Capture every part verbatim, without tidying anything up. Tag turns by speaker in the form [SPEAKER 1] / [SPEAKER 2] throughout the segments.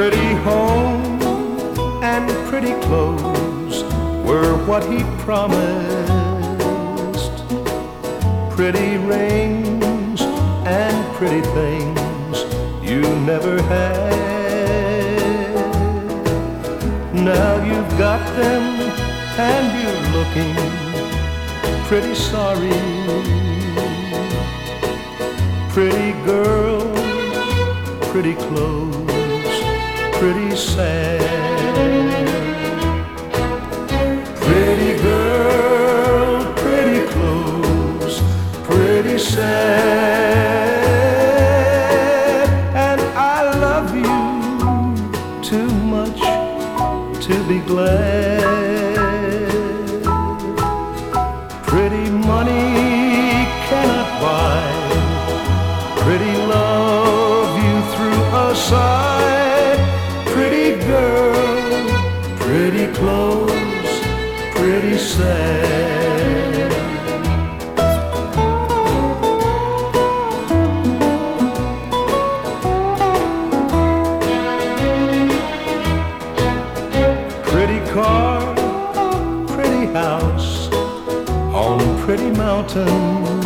[SPEAKER 1] Pretty home and pretty clothes were what he promised. Pretty rings and pretty things you never had. Now you've got them and you're looking pretty sorry. Pretty girl, pretty clothes, pretty sad. Pretty girl, pretty clothes, pretty sad. And I love you too much to be glad. Pretty money cannot buy pretty love you threw aside. Pretty girl, pretty clothes, pretty sad. Pretty car, pretty house on pretty mountain.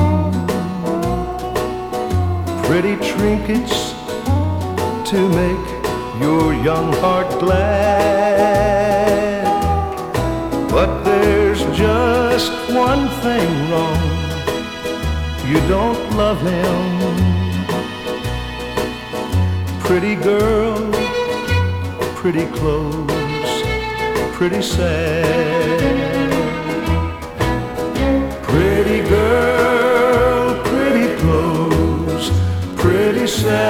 [SPEAKER 1] Pretty trinkets to make your young heart glad. But there's just one thing wrong: you don't love him. Pretty girl, pretty clothes, pretty sad. Pretty girl, pretty clothes, pretty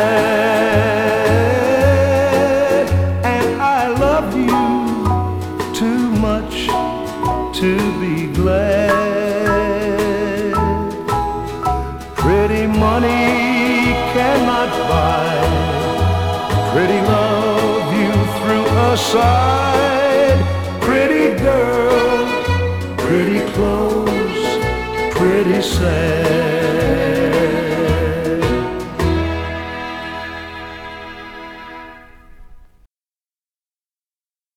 [SPEAKER 1] sad. And I love you too much to be glad. Pretty money cannot buy pretty love you threw aside. Pretty girl, pretty clothes, pretty sad.